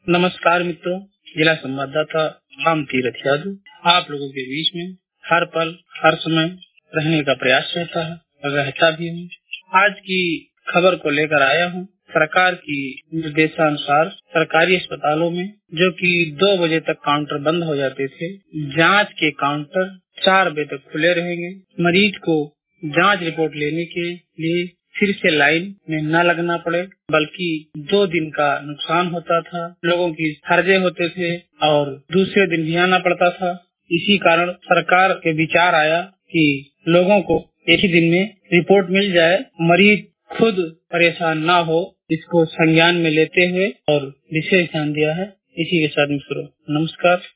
नमस्कार मित्रों, जिला संवाददाता राम तीरथ यादव आप लोगों के बीच में हर पल हर समय रहने का प्रयास रहता है और रहता भी हूँ। आज की खबर को लेकर आया हूँ। सरकार की निर्देशानुसार सरकारी अस्पतालों में जो कि 2 बजे तक काउंटर बंद हो जाते थे, जांच के काउंटर 4 बजे तक खुले रहेंगे। मरीज को जांच रिपोर्ट लेने के लिए फिर से लाइन में न लगना पड़े, बल्कि 2 दिन का नुकसान होता था, लोगों की हर्जे होते थे और दूसरे दिन भी आना पड़ता था। इसी कारण सरकार के विचार आया कि लोगों को एक ही दिन में रिपोर्ट मिल जाए, मरीज खुद परेशान ना हो, इसको संज्ञान में लेते हुए और विशेष ध्यान दिया है। इसी के साथ मित्रों, नमस्कार।